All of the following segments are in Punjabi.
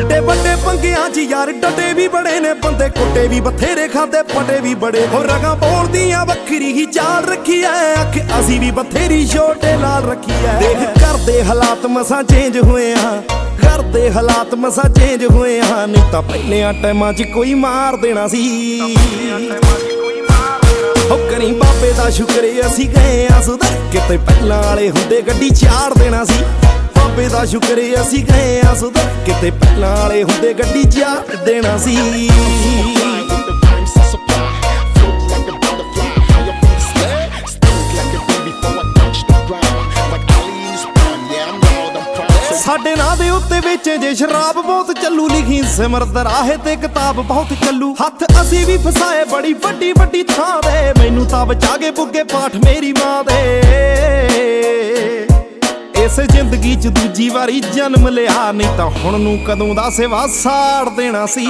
ਵੱਡੇ ਵੱਡੇ ਪੰਗਿਆਂ 'ਚ ਯਾਰ ਡਟੇ ਵੀ ਬੜੇ ਨੇ ਬੰਦੇ, ਕੁੱਟੇ ਵੀ ਬਥੇਰੇ ਖਾਂਦੇ ਪਟੇ ਵੀ ਬੜੇ। ਹੋ ਰਗਾਂ ਬੋਲਦੀਆਂ ਵੱਖਰੀ ਹੀ ਚਾਲ ਰੱਖੀ ਐ, ਅੱਖ ਅਸੀਂ ਵੀ ਬਥੇਰੀ ਛੋਟੇ ਲਾਲ ਰੱਖੀ ਐ। ਦੇਖ ਘਰ ਦੇ ਹਾਲਾਤ ਮਸਾਂ ਚੇਂਜ ਹੋਏ ਆ, ਘਰ ਦੇ ਹਾਲਾਤ ਮਸਾਂ ਚੇਂਜ ਹੋਏ ਆ, ਨਹੀਂ ਤਾਂ ਪਹਿਲਿਆਂ ਟਾਈਮਾਂ 'ਚ ਕੋਈ ਮਾਰ ਦੇਣਾ ਸੀ। ਹੋ ਕਰੀ ਬਾਬੇ ਦਾ ਸ਼ੁਕਰ ਅਸੀਂ ਗਏ ਆ ਸੁਧਰ, ਕਿਤੇ ਪਹਿਲਾਂ ਵਾਲੇ ਹੁੰਦੇ ਗੱਡੀ ਚਾੜ ਦੇਣਾ ਸੀ। ਬਾਬੇ ਦਾ ਸ਼ੁਕਰ ਅਸੀਂ ਗਏ ਆ ਸੁਧਰ, ਕਿਤੇ ਪਹਿਲਾਂ ਵਾਲੇ ਹੁੰਦੇ ਗੱਡੀ ਚਾੜ ਦੇਣਾ ਸੀ। ਸਾਡੇ ਨਾਂ ਦੇ ਉੱਤੇ ਵੇਚੇ ਜੇ ਸ਼ਰਾਬ ਬਹੁਤ ਚੱਲੂ, ਲਿਖੀ ਸਿਮਰਤ ਰਾਹੇ ਤੇ ਕਿਤਾਬ ਬਹੁਤ ਚੱਲੂ। ਹੱਥ ਅਸੀਂ ਵੀ ਫਸਾਏ ਬੜੀ ਵੱਡੀ ਵੱਡੀ ਥਾਂ ਦੇ, ਮੈਨੂੰ ਤਾਂ ਬਚਾ ਕੇ ਪੁੱਗੇ ਪਾਠ ਮੇਰੀ ਮਾਂ ਦੇ। ਇਸ ਜ਼ਿੰਦਗੀ 'ਚ ਦੂਜੀ ਵਾਰੀ ਜਨਮ ਲਿਆ, ਨਹੀਂ ਤਾਂ ਹੁਣ ਨੂੰ ਕਦੋਂ ਦਾ ਸੇਵਾ ਸਾੜ ਦੇਣਾ ਸੀ।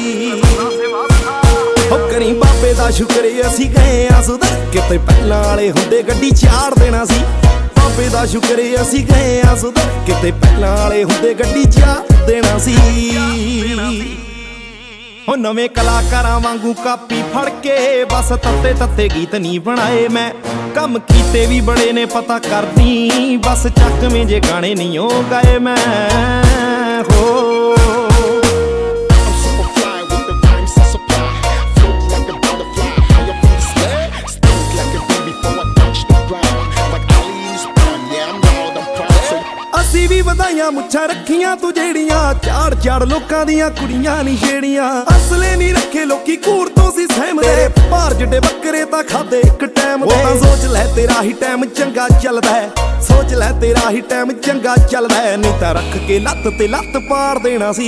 ਹੋ ਕਰੀ ਬਾਬੇ ਦਾ ਸ਼ੁਕਰ ਅਸੀਂ ਗਏ ਆ ਸੁਧਰ, ਕਿਤੇ ਪਹਿਲਾਂ ਵਾਲੇ ਹੁੰਦੇ ਗੱਡੀ ਚਾੜ ਦੇਣਾ ਸੀ। ਬਾਬੇ ਦਾ ਸ਼ੁਕਰ ਅਸੀਂ ਗਏ ਆ ਸੁਧਰ, ਕਿਤੇ ਪਹਿਲਾਂ ਵਾਲੇ ਹੁੰਦੇ ਗੱਡੀ ਚਾੜ ਦੇਣਾ ਸੀ। ਹੋ ਨਵੇਂ ਕਲਾਕਾਰਾਂ ਵਾਂਗੂ ਕਾਪੀ ਫੜ ਕੇ ਬਸ ਤੱਤੇ ਤੱਤੇ ਗੀਤ ਨਹੀਂ ਬਣਾਏ ਮੈਂ, ਕੰਮ ਕੀਤੇ ਵੀ ਬੜੇ ਨੇ ਪਤਾ ਕਰਦੀ, ਬਸ ਚੱਕਵੇਂ ਜੇ ਗਾਣੇ ਨਹੀਂ ਉਹ ਗਾਏ ਮੈਂ। ਹੋ ਅਸੀਂ ਵੀ ਵਧਾਈਆਂ ਮੁੱਛਾਂ ਰੱਖੀਆਂ ਤੂੰ ਜਿਹੜੀਆਂ, ਝਾੜ ਝਾੜ ਲੋਕਾਂ ਦੀਆਂ ਕੁੜੀਆਂ ਨੀ ਛੇੜੀਆਂ। ਅਸਲੇ ਨਹੀਂ ਰੱਖੇ ਲੋਕੀ ਘੂਰ ਤੋਂ ਸੀ ਸਹਿਮਦੇ, ਭਾਰ ਜਿੱਡੇ ਬੱਕਰੇ ਤਾਂ ਖਾਦੇ ਇੱਕ ਟਾਈਮ ਦੇ। ਤਾਂ ਸੋਚ ਲੈ ਤੇਰਾ ਹੀ ਟਾਈਮ ਚੰਗਾ ਚੱਲਦਾ ਹੈ, ਸੋਚ ਲੈ ਤੇਰਾ ਹੀ ਟਾਈਮ ਚੰਗਾ ਚੱਲਦਾ ਹੈ, ਨਹੀਂ ਤਾਂ ਰੱਖ ਕੇ ਲੱਤ ਤੇ ਲੱਤ ਪਾੜ ਦੇਣਾ ਸੀ।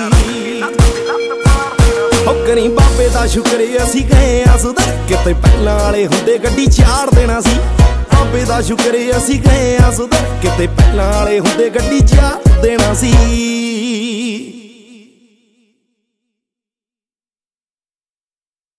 ਹੋ ਕਰੀ ਬਾਬੇ ਦਾ ਸ਼ੁਕਰ ਅਸੀਂ ਗਏ ਆ ਸੁਧਰ, ਕਿਤੇ ਪਹਿਲਾਂ ਵਾਲੇ ਹੁੰਦੇ ਗੱਡੀ ਚਾੜ ਦੇਣਾ ਸੀ। ਬਾਬੇ ਦਾ ਸ਼ੁਕਰ ਅਸੀਂ ਗਏ ਆ ਸੁਧਰ, ਕਿਤੇ ਪਹਿਲਾਂ ਵਾਲੇ ਹੁੰਦੇ ਗੱਡੀ ਚਾੜ ਦੇਣਾ ਸੀ।